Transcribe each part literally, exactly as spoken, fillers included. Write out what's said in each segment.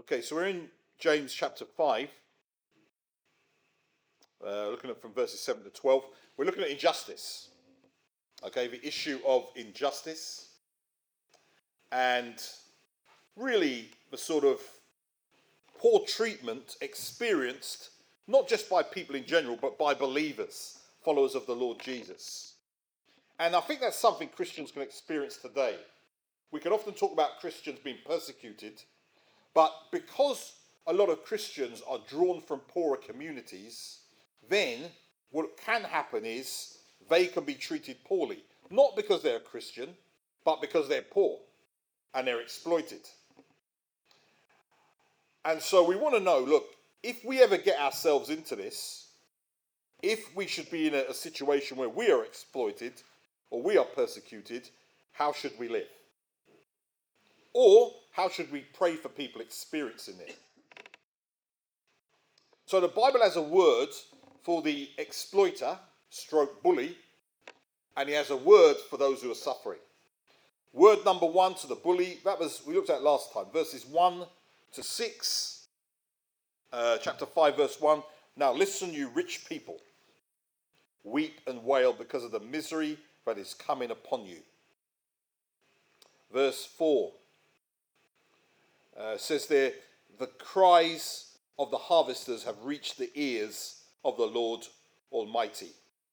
Okay, so we're in James chapter five, uh, looking at from verses seven to twelve. We're looking at injustice. Okay, the issue of injustice and really the sort of poor treatment experienced not just by people in general, but by believers, followers of the Lord Jesus. And I think that's something Christians can experience today. We can often talk about Christians being persecuted, but because a lot of Christians are drawn from poorer communities, then what can happen is they can be treated poorly. Not because they're a Christian, but because they're poor and they're exploited. And so we want to know, look, if we ever get ourselves into this, if we should be in a, a situation where we are exploited or we are persecuted, how should we live? Or how should we pray for people experiencing it? So the Bible has a word for the exploiter, stroke bully, and he has a word for those who are suffering. Word number one to the bully, that was, we looked at last time, verses one to six, uh, chapter five, verse one. Now listen, you rich people, weep and wail because of the misery that is coming upon you. Verse four uh, says there, the cries of the harvesters have reached the ears of the Lord Almighty.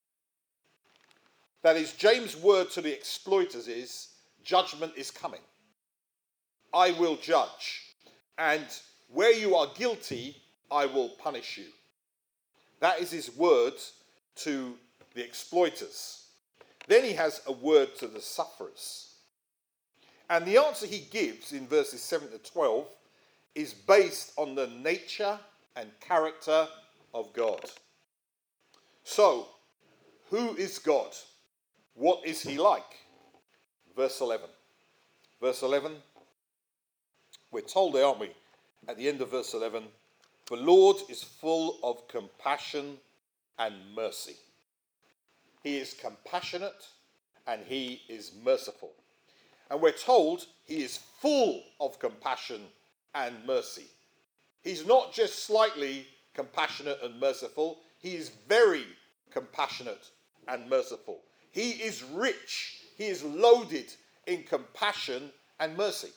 That is, James' word to the exploiters is, judgment is coming. I will judge. And where you are guilty, I will punish you. That is his word to the exploiters. Then he has a word to the sufferers. And the answer he gives in verses seven to twelve is based on the nature and character of God. So, who is God? What is he like? Verse eleven. Verse eleven, we're told there, aren't we? At the end of verse eleven, the Lord is full of compassion and mercy. He is compassionate and he is merciful. And we're told he is full of compassion and mercy. He's not just slightly compassionate and merciful, he is very compassionate and merciful. He is rich, he is loaded in compassion and mercy.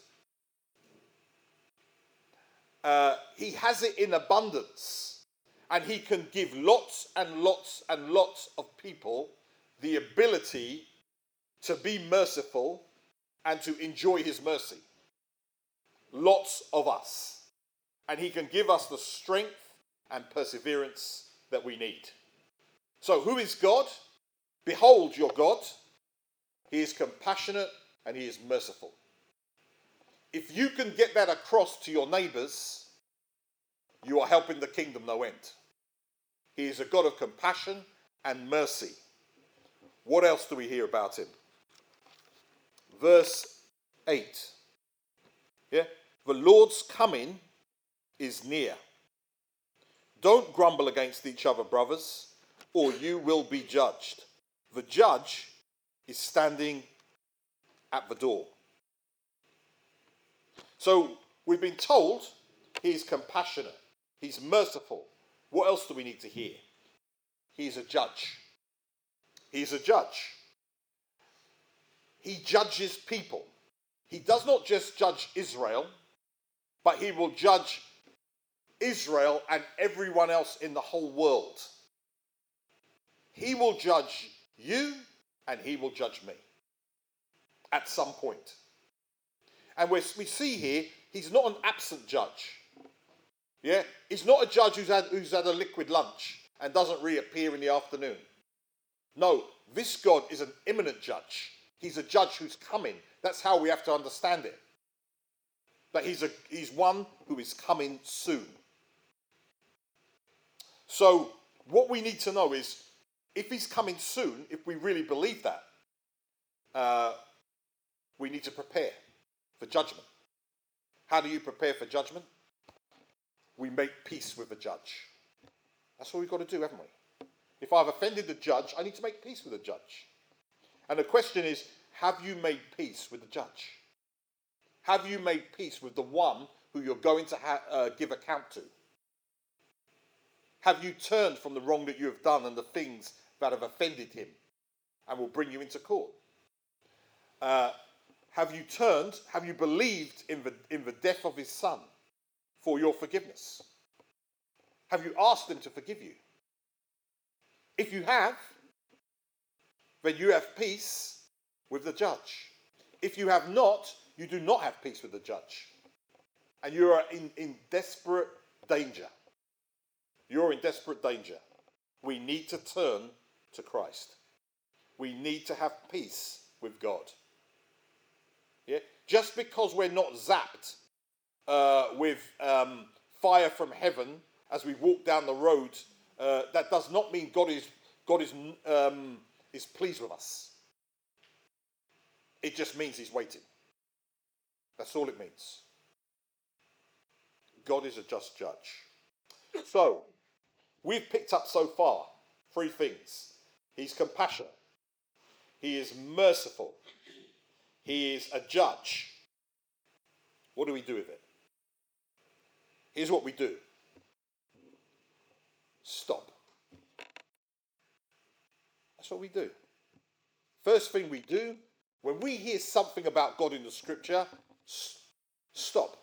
Uh, he has it in abundance, and he can give lots and lots and lots of people the ability to be merciful and to enjoy his mercy. Lots of us. And he can give us the strength and perseverance that we need. So who is God? Behold your God. He is compassionate and he is merciful. If you can get that across to your neighbours, you are helping the kingdom no end. He is a God of compassion and mercy. What else do we hear about him? Verse eight. Yeah? The Lord's coming is near. Don't grumble against each other, brothers, or you will be judged. The judge is standing at the door. So we've been told he's compassionate, he's merciful. What else do we need to hear? He's a judge. He's a judge. He judges people. He does not just judge Israel, but he will judge Israel and everyone else in the whole world. He will judge you and he will judge me at some point. And we see here, he's not an absent judge. Yeah, he's not a judge who's had, who's had a liquid lunch and doesn't reappear in the afternoon. No, this God is an imminent judge. He's a judge who's coming. That's how we have to understand it. That he's, a, he's one who is coming soon. So what we need to know is, if he's coming soon, if we really believe that, uh, we need to prepare for judgment. How do you prepare for judgment? We make peace with the judge. That's what we've got to do, haven't we? If I've offended the judge, I need to make peace with the judge. And the question is, have you made peace with the judge? Have you made peace with the one who you're going to ha- uh, give account to? Have you turned from the wrong that you have done and the things that have offended him and will bring you into court? Uh, have you turned, have you believed in the, in the death of his son for your forgiveness? Have you asked him to forgive you? If you have, then you have peace with the judge. If you have not, you do not have peace with the judge. And you are in, in desperate danger. You're in desperate danger. We need to turn to Christ. We need to have peace with God. Yeah? Just because we're not zapped uh, with um, fire from heaven as we walk down the road, uh, that does not mean God is God is um, is pleased with us. It just means he's waiting. That's all it means. God is a just judge. So, we've picked up so far three things. He's compassionate. He is merciful. He is a judge. What do we do with it? Here's what we do. Stop. That's what we do. First thing we do, when we hear something about God in the scripture, s- stop.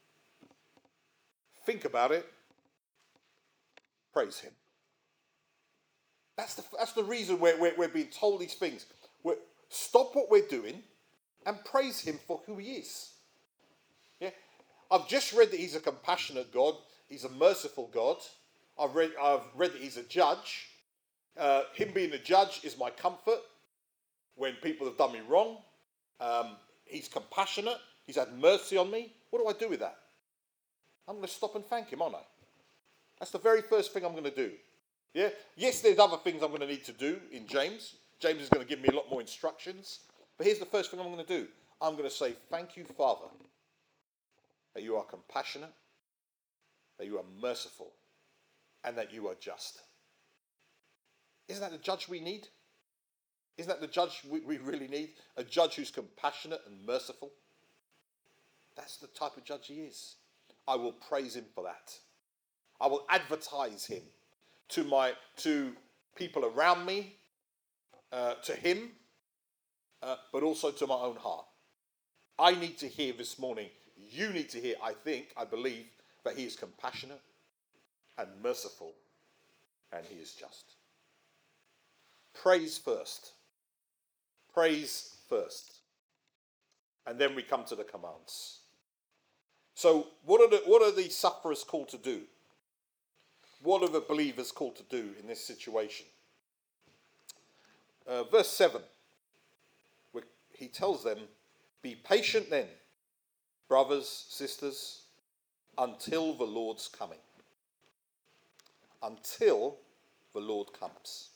Think about it. Praise him. That's the, that's the reason we're, we're, we're being told these things. We're, stop what we're doing and praise him for who he is. Yeah? I've just read that he's a compassionate God. He's a merciful God. I've read, I've read that he's a judge. Uh, him being a judge is my comfort when people have done me wrong. Um, he's compassionate. He's had mercy on me. What do I do with that? I'm going to stop and thank him, aren't I? That's the very first thing I'm going to do. Yeah. Yes, there's other things I'm going to need to do in James. James is going to give me a lot more instructions. But here's the first thing I'm going to do. I'm going to say, thank you, Father, that you are compassionate, that you are merciful, and that you are just. Isn't that the judge we need? Isn't that the judge we, we really need? A judge who's compassionate and merciful? That's the type of judge he is. I will praise him for that. I will advertise him to my to people around me, uh, to him, uh, but also to my own heart. I need to hear this morning, you need to hear, I think, I believe, that he is compassionate and merciful and he is just. Praise first. Praise first. And then we come to the commands. So what are the, what are the sufferers called to do? What are the believers called to do in this situation? Uh, verse seven, he tells them, be patient then, brothers, sisters, until the Lord's coming. Until the Lord comes.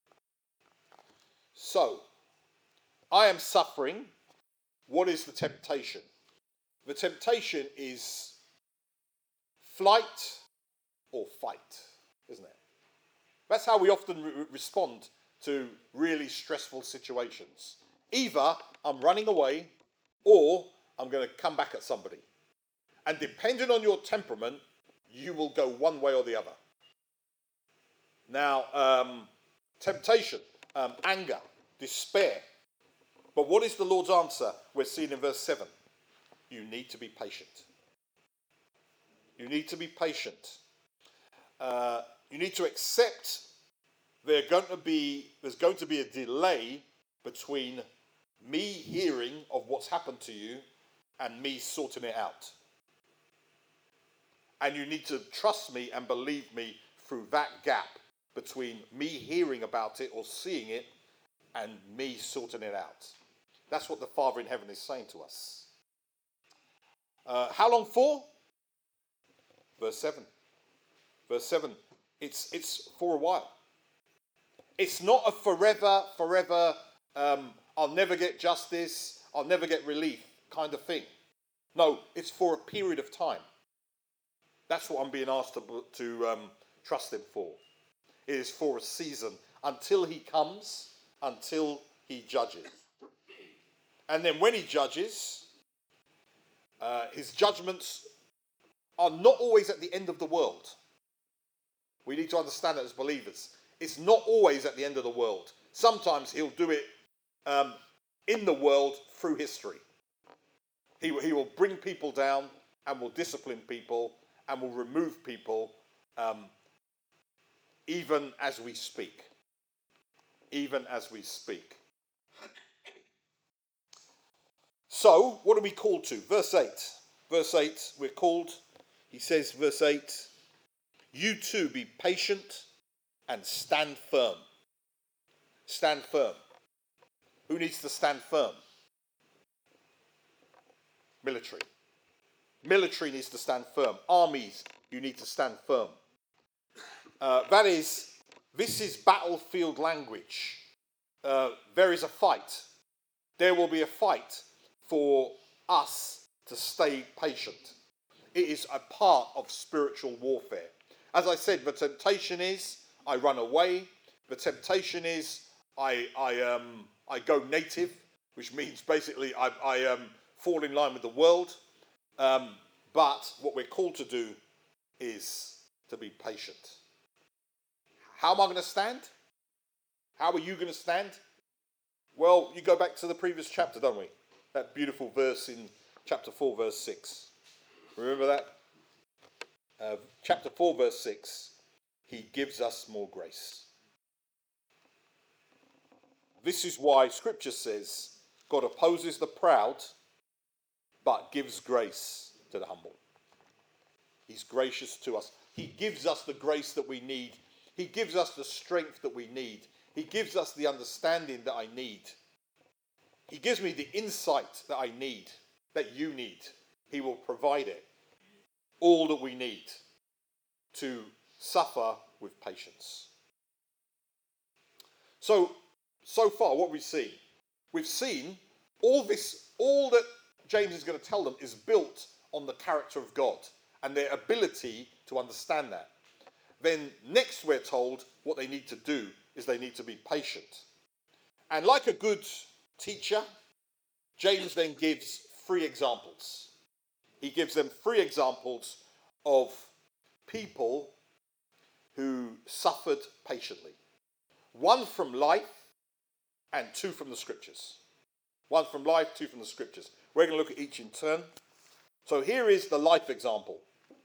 So, I am suffering. What is the temptation? The temptation is flight or fight, isn't it? That's how we often re- respond to really stressful situations. Either I'm running away or I'm going to come back at somebody. And depending on your temperament, you will go one way or the other. Now, um, temptation, um, anger, despair. But what is the Lord's answer? We're seeing in verse seven. You need to be patient. You need to be patient. Uh, you need to accept there going to be, there's going to be a delay between me hearing of what's happened to you and me sorting it out. And you need to trust me and believe me through that gap between me hearing about it or seeing it and me sorting it out. That's what the Father in heaven is saying to us. Uh, how long for? Verse seven. Verse seven. It's, it's for a while. It's not a forever, forever, um, I'll never get justice, I'll never get relief kind of thing. No, it's for a period of time. That's what I'm being asked to, to um, trust him for. It is for a season until he comes, until he judges. And then when he judges, uh, his judgments are not always at the end of the world. We need to understand that as believers. It's not always at the end of the world. Sometimes he'll do it um, in the world through history. He, he will bring people down and will discipline people and will remove people um, even as we speak. Even as we speak. So, what are we called to? Verse eight. Verse eight, we're called, he says, verse eight, you too be patient and stand firm. Stand firm. Who needs to stand firm? Military. Military needs to stand firm. Armies, you need to stand firm. Uh, that is, this is battlefield language. Uh, there is a fight. There will be a fight for us to stay patient. It is a part of spiritual warfare. As I said, the temptation is I run away. The temptation is I I um I go native, which means basically I I um fall in line with the world. Um, but what we're called to do is to be patient. How am I going to stand? How are you going to stand? Well, you go back to the previous chapter, don't we? That beautiful verse in chapter four, verse six. Remember that? Uh, chapter four, verse six. He gives us more grace. This is why Scripture says God opposes the proud, but gives grace to the humble. He's gracious to us. He gives us the grace that we need. He gives us the strength that we need. He gives us the understanding that I need. He gives me the insight that I need, that you need. He will provide it. All that we need to suffer with patience. So, so far what we've seen, we've seen all this, all that James is going to tell them is built on the character of God and their ability to understand that. Then next we're told what they need to do is they need to be patient. And like a good teacher, James then gives three examples. He gives them three examples of people who suffered patiently. One from life and two from the scriptures. One from life, two from the scriptures. We're going to look at each in turn. So here is the life example.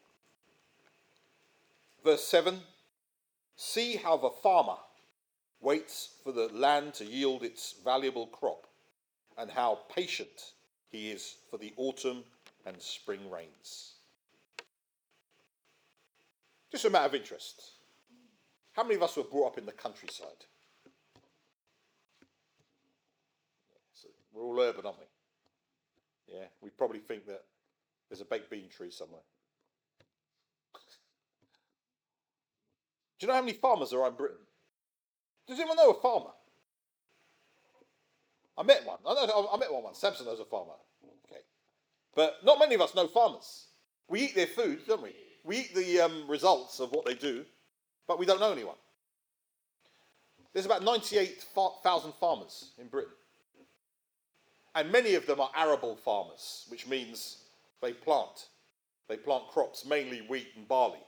Verse seven. See how the farmer waits for the land to yield its valuable crop, and how patient he is for the autumn and spring rains. Just a matter of interest. How many of us were brought up in the countryside? So we're all urban, aren't we? Yeah, we probably think that there's a baked bean tree somewhere. Do you know how many farmers there are in Britain? Does anyone know a farmer? I met one. I, know, I met one once. Samson knows a farmer. Okay. But not many of us know farmers. We eat their food, don't we? We eat the um, results of what they do, but we don't know anyone. There's about ninety-eight thousand farmers in Britain. And many of them are arable farmers, which means they plant. They plant crops, mainly wheat and barley.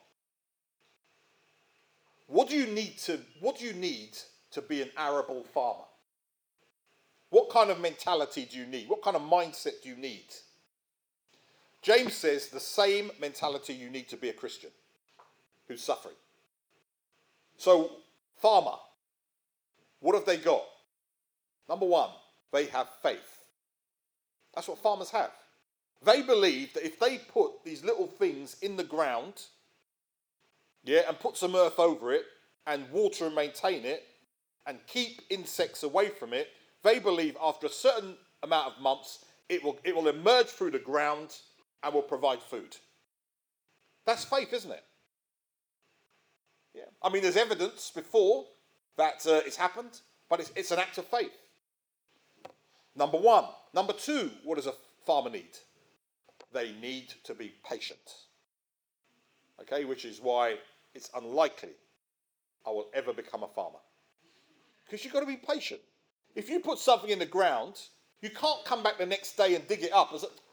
What do you need to, what do you need to be an arable farmer? What kind of mentality do you need? What kind of mindset do you need? James says the same mentality you need to be a Christian who's suffering. So, farmer, what have they got? Number one, they have faith. That's what farmers have. They believe that if they put these little things in the ground, yeah, and put some earth over it, and water and maintain it, and keep insects away from it, they believe after a certain amount of months, it will, it will emerge through the ground and will provide food. That's faith, isn't it? Yeah. I mean, there's evidence before that uh, it's happened, but it's, it's an act of faith. Number one. Number two, what does a farmer need? They need to be patient. Okay, which is why it's unlikely I will ever become a farmer. Because you've got to be patient. If you put something in the ground, you can't come back the next day and dig it up. What's,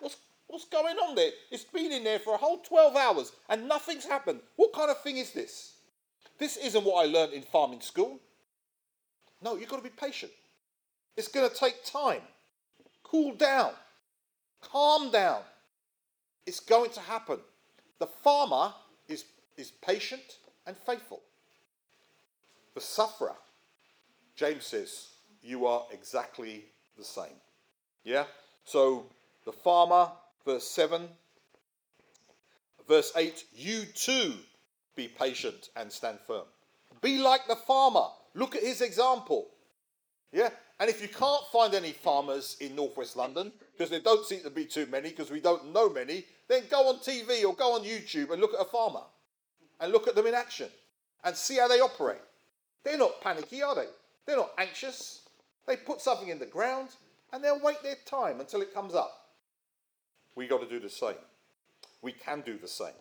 What's going on there? It's been in there for a whole twelve hours and nothing's happened. What kind of thing is this? This isn't what I learned in farming school. No, you've got to be patient. It's going to take time. Cool down. Calm down. It's going to happen. The farmer is, is patient and faithful. The sufferer, James says, you are exactly the same. Yeah? So the farmer, verse seven, verse eight, you too be patient and stand firm. Be like the farmer. Look at his example. Yeah? And if you can't find any farmers in northwest London, because there don't seem to be too many, because we don't know many, then go on T V or go on YouTube and look at a farmer. And look at them in action. And see how they operate. They're not panicky, are they? They're not anxious. They put something in the ground and they'll wait their time until it comes up. We got to do the same. We can do the same.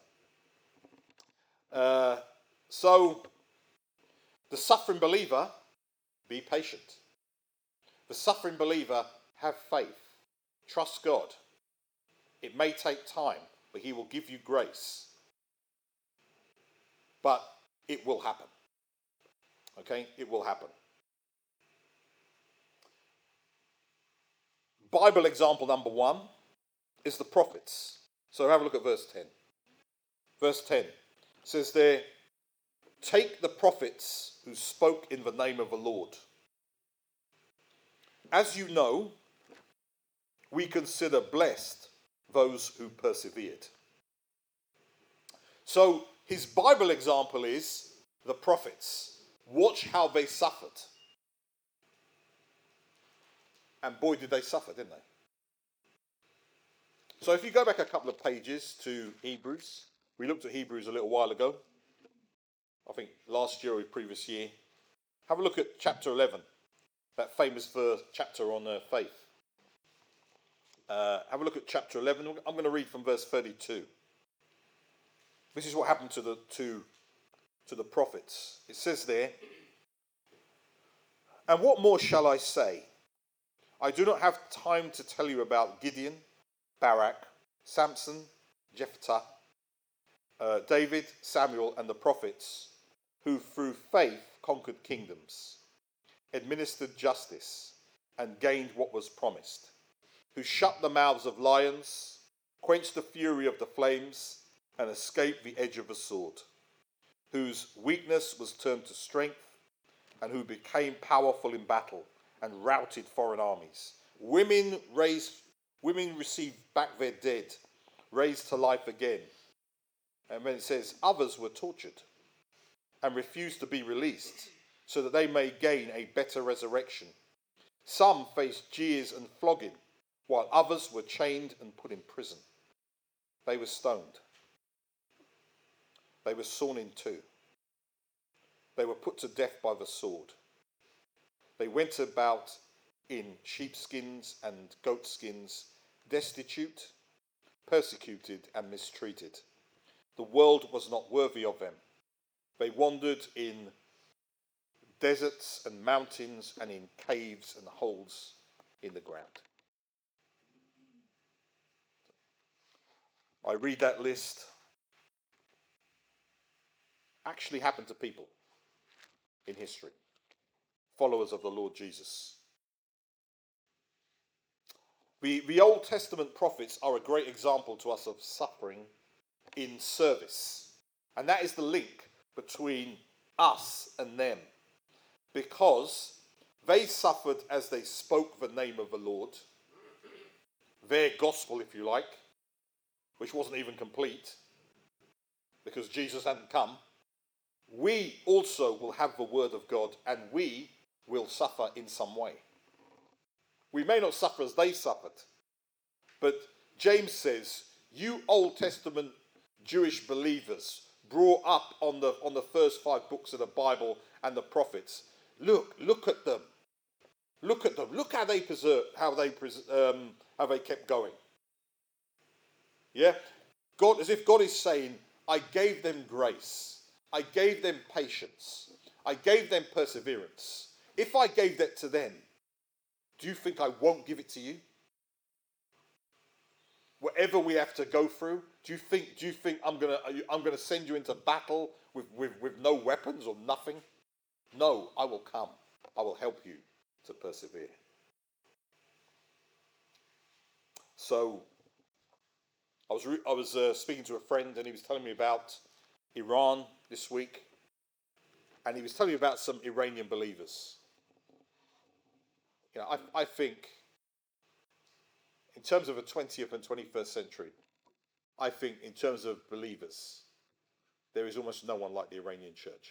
Uh, so, the suffering believer, be patient. The suffering believer, have faith. Trust God. It may take time, but he will give you grace. But it will happen. Okay? It will happen. Bible example number one is the prophets. So have a look at verse ten. Verse ten says there, take the prophets who spoke in the name of the Lord. As you know, we consider blessed those who persevered. So his Bible example is the prophets. Watch how they suffered. And boy, did they suffer, didn't they? So if you go back a couple of pages to Hebrews, we looked at Hebrews a little while ago. I think last year or previous year. Have a look at chapter eleven, that famous verse, chapter on uh, faith. Uh, have a look at chapter eleven. I'm going to read from verse thirty-two. This is what happened to the to, to the prophets. It says there, and what more shall I say? I do not have time to tell you about Gideon, Barak, Samson, Jephthah, uh, David, Samuel, and the prophets, who through faith conquered kingdoms, administered justice, and gained what was promised, who shut the mouths of lions, quenched the fury of the flames, and escaped the edge of the sword, whose weakness was turned to strength, and who became powerful in battle and routed foreign armies. Women raised, women received back their dead, raised to life again. And then it says, others were tortured and refused to be released, so that they may gain a better resurrection. Some faced jeers and flogging, while others were chained and put in prison. They were stoned. They were sawn in two. They were put to death by the sword. They went about in sheepskins and goatskins, destitute, persecuted, and mistreated. The world was not worthy of them. They wandered in deserts and mountains and in caves and holes in the ground. I read that list. Actually happened to people in history. Followers of the Lord Jesus. The, the Old Testament prophets are a great example to us of suffering in service. And that is the link between us and them. Because they suffered as they spoke the name of the Lord. Their gospel, if you like, which wasn't even complete because Jesus hadn't come. We also will have the word of God and we will suffer in some way. We may not suffer as they suffered, but James says, you Old Testament Jewish believers brought up on the on the first five books of the Bible and the prophets, look, look at them. Look at them. Look how they preserve, how they um, how they kept going. Yeah, God, as if God is saying, I gave them grace. I gave them patience. I gave them perseverance. If I gave that to them, do you think I won't give it to you? Whatever we have to go through, do you think? Do you think I'm gonna I'm gonna send you into battle with, with, with no weapons or nothing? No, I will come. I will help you to persevere. So I was re- I was uh, speaking to a friend, and he was telling me about Iran this week, and he was telling me about some Iranian believers. You know, I I think in terms of the twentieth and twenty-first century, I think in terms of believers, there is almost no one like the Iranian church.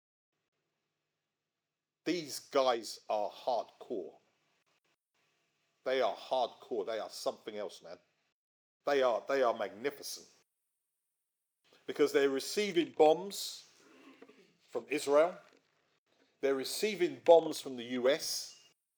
These guys are hardcore. They are hardcore. They are something else, man. They are they are magnificent because they're receiving bombs from Israel. They're receiving bombs from the U S.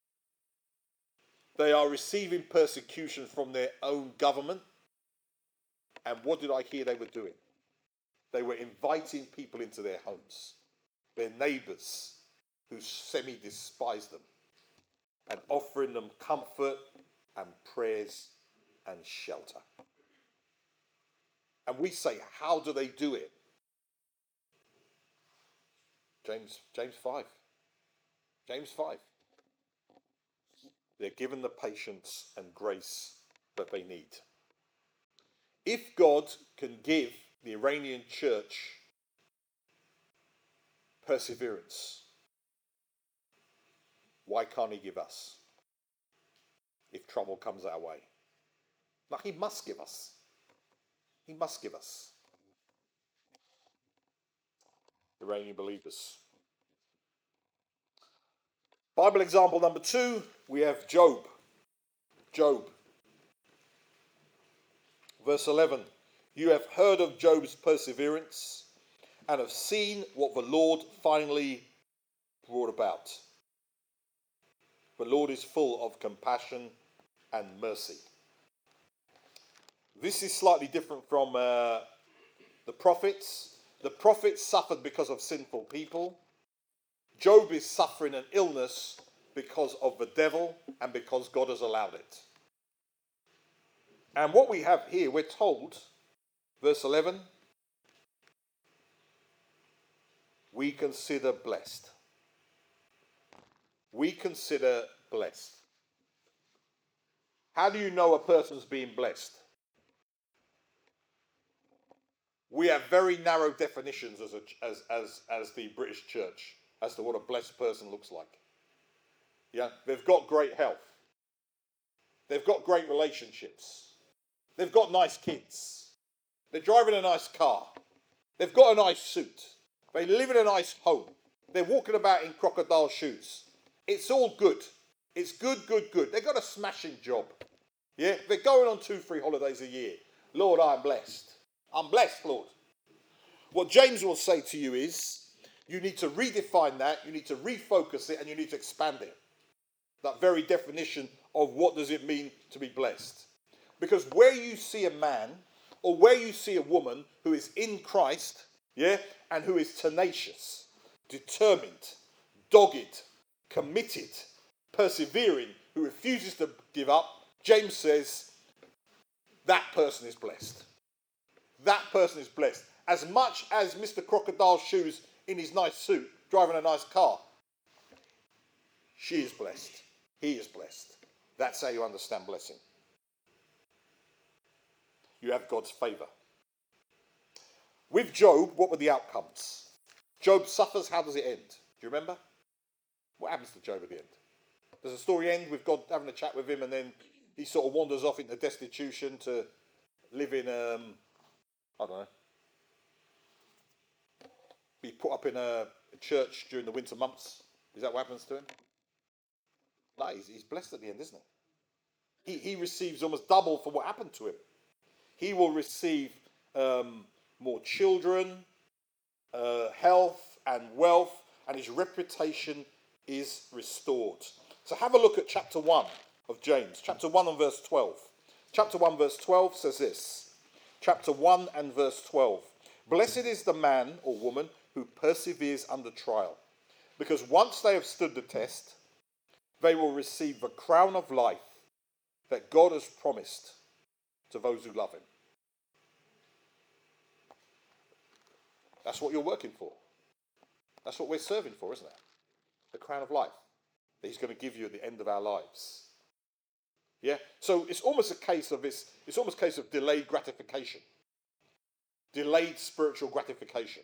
They are receiving persecution from their own government. And what did I hear they were doing? They were inviting people into their homes, their neighbors who semi-despise them, and offering them comfort and prayers and shelter. And we say, how do they do it? James, James five. James five. They're given the patience and grace that they need. If God can give the Iranian church perseverance, why can't he give us if trouble comes our way? Now, he must give us. He must give us. Iranian believers. Bible example number two, we have Job. Job. Verse eleven. You have heard of Job's perseverance and have seen what the Lord finally brought about. The Lord is full of compassion and mercy. This is slightly different from uh, the prophets. The prophets suffered because of sinful people. Job is suffering an illness because of the devil and because God has allowed it. And what we have here, we're told, verse eleven, we consider blessed. We consider blessed. How do you know a person's being blessed? We have very narrow definitions as, a, as, as, as the British church as to what a blessed person looks like. Yeah, they've got great health. They've got great relationships. They've got nice kids. They're driving a nice car. They've got a nice suit. They live in a nice home. They're walking about in crocodile shoes. It's all good. It's good, good, good. They've got a smashing job. Yeah, they're going on two, three holidays a year. Lord, I'm blessed. I'm blessed, Lord. What James will say to you is, you need to redefine that, you need to refocus it, and you need to expand it. That very definition of what does it mean to be blessed. Because where you see a man, or where you see a woman who is in Christ, yeah, and who is tenacious, determined, dogged, committed, persevering, who refuses to give up, James says, that person is blessed. That person is blessed. As much as Mister Crocodile Shoes in his nice suit, driving a nice car, she is blessed. He is blessed. That's how you understand blessing. You have God's favour. With Job, what were the outcomes? Job suffers. How does it end? Do you remember? What happens to Job at the end? Does the story end with God having a chat with him and then he sort of wanders off into destitution to live in, um, I don't know, be put up in a, a church during the winter months? Is that what happens to him? No, he's, he's blessed at the end, isn't he? He, he receives almost double for what happened to him. He will receive um, more children, uh, health and wealth, and his reputation is restored. So have a look at chapter one of James. Chapter one and verse twelve. Chapter one verse twelve says this. Chapter one and verse twelve. Blessed is the man or woman who perseveres under trial, because once they have stood the test, they will receive the crown of life that God has promised to those who love him. That's what you're working for. That's what we're serving for, isn't it? The crown of life that he's going to give you at the end of our lives. Yeah? So it's almost a case of this, it's almost a case of delayed gratification. Delayed spiritual gratification.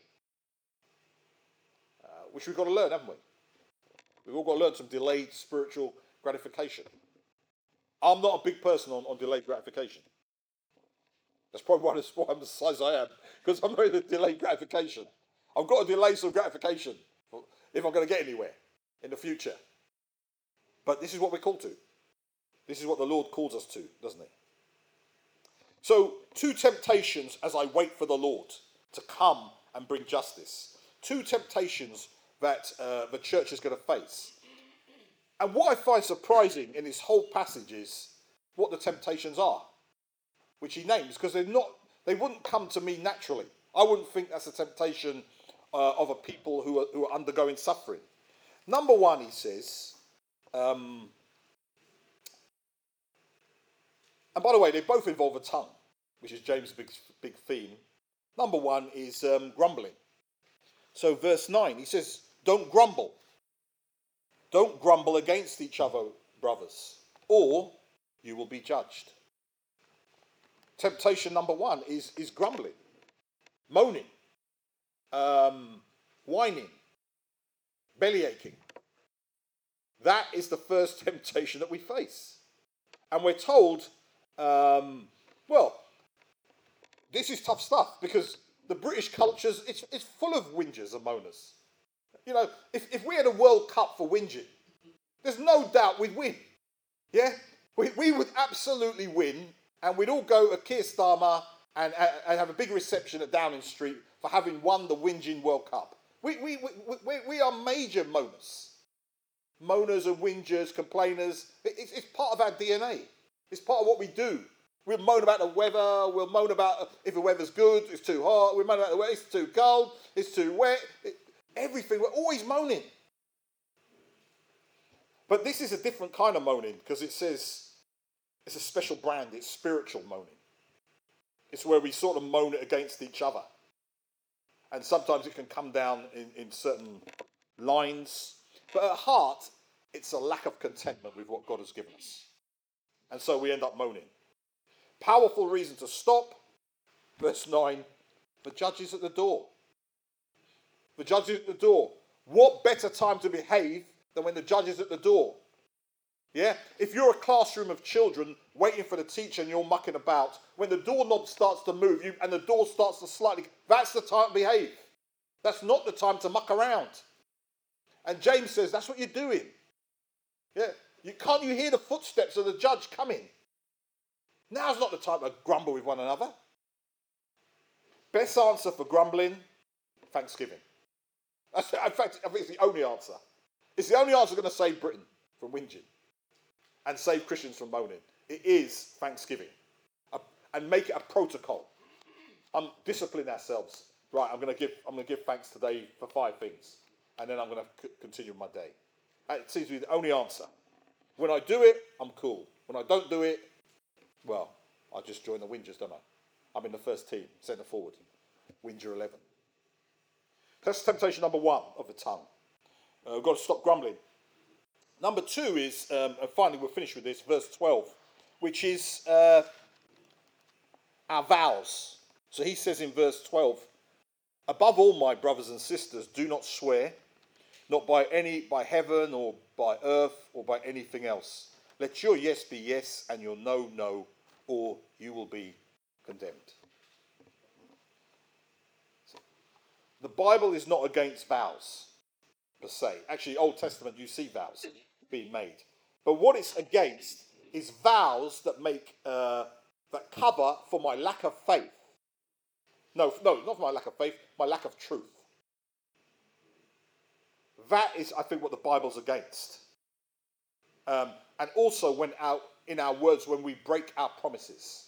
Uh, which we've got to learn, haven't we? We've all got to learn some delayed spiritual gratification. I'm not a big person on, on delayed gratification. That's probably why I'm the size I am, because I'm very delayed gratification. I've got to delay some gratification if I'm going to get anywhere in the future. But this is what we're called to. This is what the Lord calls us to, doesn't he? So, two temptations as I wait for the Lord to come and bring justice. Two temptations that uh, the church is going to face. And what I find surprising in this whole passage is what the temptations are, which he names, because they're not, they wouldn't come to me naturally. I wouldn't think that's a temptation uh, of a people who are, who are undergoing suffering. Number one, he says, um, and by the way, they both involve a tongue, which is James' big, big theme. Number one is um, grumbling. So verse nine, he says, don't grumble. Don't grumble against each other, brothers, or you will be judged. Temptation number one is, is grumbling, moaning, um, whining, belly aching. That is the first temptation that we face. And we're told, um, well, this is tough stuff, because the British culture, it's, it's full of whingers and moaners. You know, if, if we had a World Cup for whinging, there's no doubt we'd win. Yeah? We, we would absolutely win, and we'd all go to Keir Starmer and, and have a big reception at Downing Street for having won the whinging World Cup. We, we, we, we, we are major moaners. Moaners and whingers, complainers. It, it's, it's part of our D N A. It's part of what we do. We'll moan about the weather. We'll moan about if the weather's good, it's too hot. We'll moan about the weather, it's too cold, it's too wet. It, everything. We're always moaning. But this is a different kind of moaning, because it says it's a special brand. It's spiritual moaning. It's where we sort of moan against each other. And sometimes it can come down in, in certain lines. But at heart, it's a lack of contentment with what God has given us. And so we end up moaning. Powerful reason to stop. Verse nine, the judge is at the door. The judge is at the door. What better time to behave than when the judge is at the door? Yeah? If you're a classroom of children waiting for the teacher and you're mucking about, when the doorknob starts to move you and the door starts to slightly, that's the time to behave. That's not the time to muck around. And James says that's what you're doing. Yeah? You, can't you hear the footsteps of the judge coming? Now's not the time to grumble with one another. Best answer for grumbling, thanksgiving. That's, in fact, I think it's the only answer. It's the only answer going to save Britain from whinging and save Christians from moaning. It is thanksgiving. A, and make it a protocol. Um, discipline ourselves. Right, I'm going to give I'm going to give thanks today for five things, and then I'm going to c- continue my day. And it seems to be the only answer. When I do it, I'm cool. When I don't do it, well, I just join the whingers, don't I? I'm in the first team, centre forward, whinger eleven. That's temptation number one of the tongue. Uh, we've got to stop grumbling. Number two is, um, and finally we'll finish with this, verse twelve, which is uh, our vows. So he says in verse twelve, above all, my brothers and sisters, do not swear, not by any, by heaven or by earth or by anything else. Let your yes be yes and your no, no, or you will be condemned. The Bible is not against vows, per se. Actually, Old Testament, you see vows being made. But what it's against is vows that make, uh, that cover for my lack of faith. No, no, not for my lack of faith, my lack of truth. That is, I think, what the Bible's against. Um, and also when our, in our words, when we break our promises.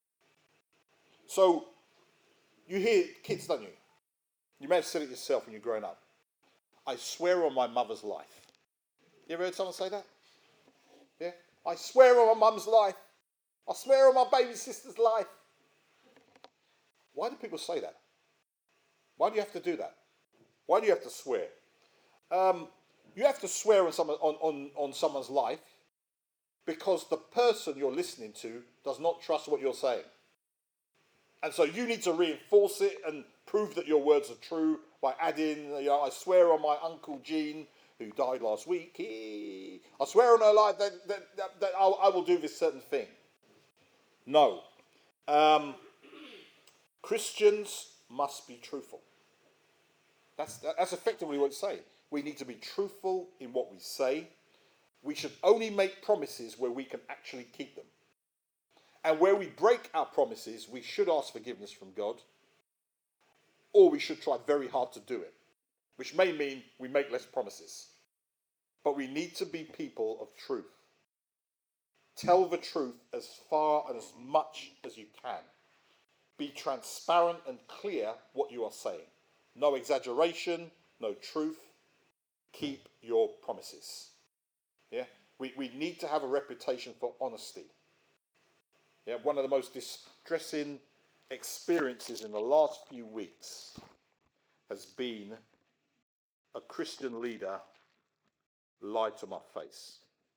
So, you hear kids, don't you? You may have said it yourself when you're growing up. I swear on my mother's life. You ever heard someone say that? Yeah? I swear on my mum's life. I swear on my baby sister's life. Why do people say that? Why do you have to do that? Why do you have to swear? Um, you have to swear on, someone, on, on, on someone's life because the person you're listening to does not trust what you're saying. And so you need to reinforce it and prove that your words are true by adding, you know, I swear on my Uncle Jean, who died last week, he, I swear on her life that, that, that, that I, I will do this certain thing. No. Um, Christians must be truthful. That's, that's effectively what it's saying. We need to be truthful in what we say. We should only make promises where we can actually keep them. And where we break our promises, we should ask forgiveness from God, or we should try very hard to do it, which may mean we make less promises. But we need to be people of truth. Tell the truth as far and as much as you can. Be transparent and clear what you are saying. No exaggeration, no truth. Keep your promises. Yeah, we, we need to have a reputation for honesty. Yeah, one of the most distressing experiences in the last few weeks has been a Christian leader lied to my face.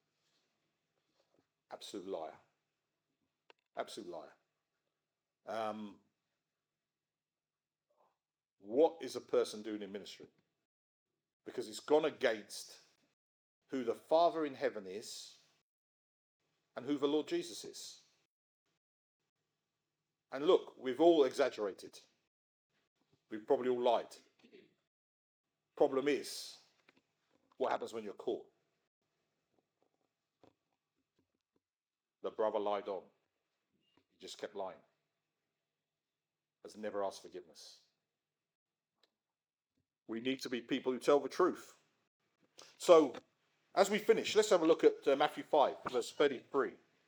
Absolute liar. Absolute liar. Um, what is a person doing in ministry? Because it's gone against who the Father in heaven is and who the Lord Jesus is. And look, we've all exaggerated. We've probably all lied. Problem is, what happens when you're caught? The brother lied on. He just kept lying. Has never asked forgiveness. We need to be people who tell the truth. So, as we finish, let's have a look at uh, Matthew five, verse thirty-three.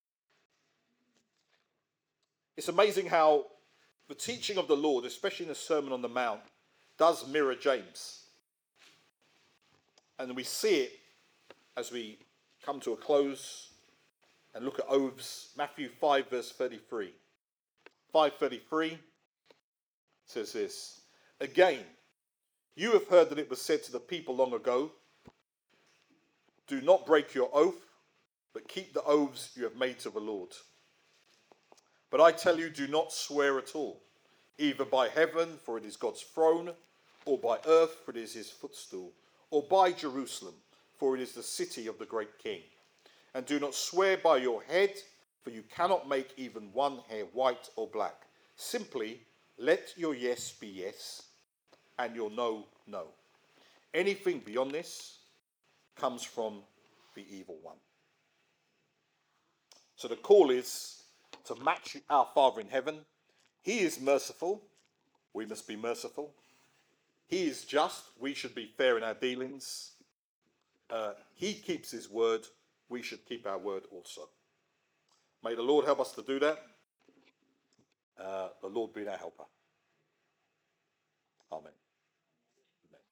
It's amazing how the teaching of the Lord, especially in the Sermon on the Mount, does mirror James. And we see it as we come to a close and look at oaths. Matthew five, verse thirty-three. five thirty-three says this, again, you have heard that it was said to the people long ago, do not break your oath, but keep the oaths you have made to the Lord. But I tell you, do not swear at all, either by heaven, for it is God's throne, or by earth, for it is his footstool, or by Jerusalem, for it is the city of the great king. And do not swear by your head, for you cannot make even one hair white or black. Simply let your yes be yes, and your no, no. Anything beyond this comes from the evil one. So the call is to match our Father in heaven. He is merciful. We must be merciful. He is just. We should be fair in our dealings. Uh, he keeps his word. We should keep our word also. May the Lord help us to do that. Uh, the Lord be our helper. Amen.